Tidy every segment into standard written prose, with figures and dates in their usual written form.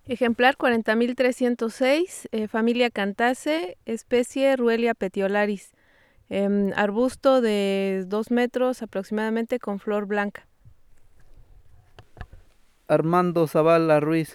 Ejemplar 40.306, familia Cantace, especie Ruelia petiolaris. Arbusto de 2 metros aproximadamente con flor blanca. Armando Zavala Ruiz.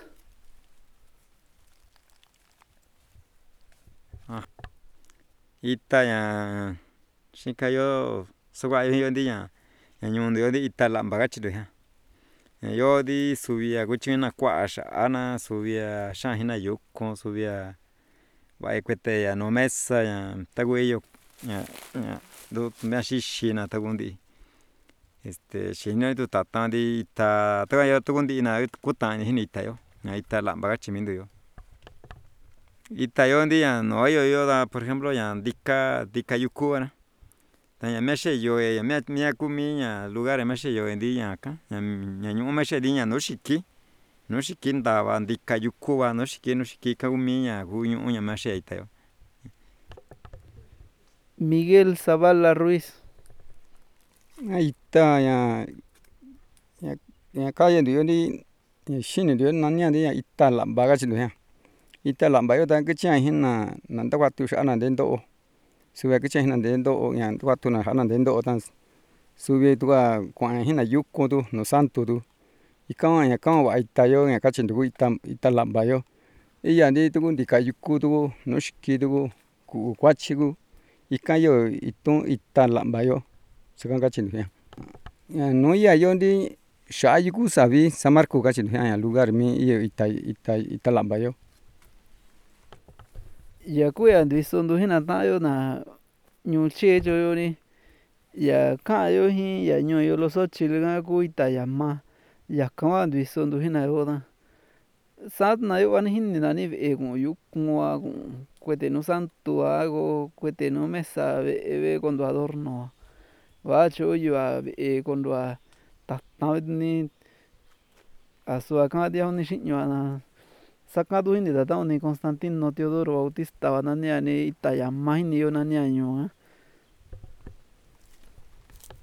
Ita ya xinkayo sugayo yondi ya ñundo yondi ita lamba gachido ya yodi subia kuchina kuasha ana subia shahina yuko subia vai kwete ya no mesa ya tagueyo ya do mashishina tagundi shino tu tatandi ita tagayo tugundi na kutani hinita yo na ita lamba gachimindo yo ita yondi ya no yo da por ejemplo ya dika yuku ana taña meshe yo ya mia kumiña lugar meshe yo endi ya ka ña ñu meshe diña no shiki ndaba dika yuku wa no shiki kaumiña guñu ña meshe ita yo Miguel Zavala Ruiz. Ita ya kaya yondi shini yo nania ya ita lamba gachido ya ita lamba yo ta kicha hina nanda kwatu shana dendo subia kicha hina dendo ya kwatu na hana dendo tan subia tuka kwa hina yuko tu no santo tu ikawa ya kawa wa ita yo ya kachindu ita lamba yo iya ndi tu dika yuku tu no shiki tu ku kwachigu ikayo ita lamba yo sukan kachindu ya no ya yondi sha yuku sabi San Marco kachindu ya lugar mi iyo ita lamba yo Ya kuya ndisondo hina tayo na ñuche yo ni ya kayo hi ya ñoyo los ochil ga ku ita ya ma ya kawa ndisondo hina yo da sat na yo ani hin na ni ve ku yuku a kuete no santo hago kuete no mesa ve cuando adorno va cho yo a cuando a tata ni asua ka dia ni shiño na sakadu ni tata ni Constantino Teodoro Bautista va na ni ita ya ma ni yo na ni año